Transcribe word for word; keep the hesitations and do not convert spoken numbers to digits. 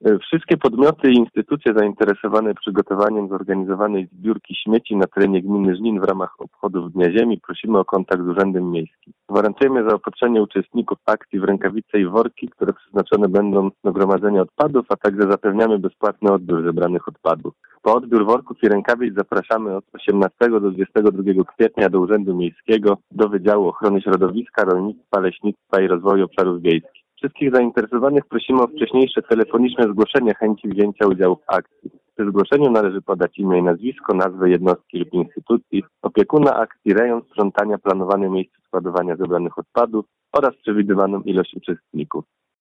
Wszystkie podmioty i instytucje zainteresowane przygotowaniem zorganizowanej zbiórki śmieci na terenie gminy Żnin w ramach obchodów Dnia Ziemi prosimy o kontakt z Urzędem Miejskim. Gwarantujemy zaopatrzenie uczestników akcji w rękawice i worki, które przeznaczone będą do gromadzenia odpadów, a także zapewniamy bezpłatny odbiór zebranych odpadów. Po odbiór worków i rękawic zapraszamy od osiemnastego do dwudziestego drugiego kwietnia do Urzędu Miejskiego, do Wydziału Ochrony Środowiska, Rolnictwa, Leśnictwa i Rozwoju Obszarów Wiejskich. Wszystkich zainteresowanych prosimy o wcześniejsze telefoniczne zgłoszenie chęci wzięcia udziału w akcji. Przy zgłoszeniu należy podać imię i nazwisko, nazwę jednostki lub instytucji, opiekuna akcji, rejon sprzątania, planowane miejsce składowania zebranych odpadów oraz przewidywaną ilość uczestników.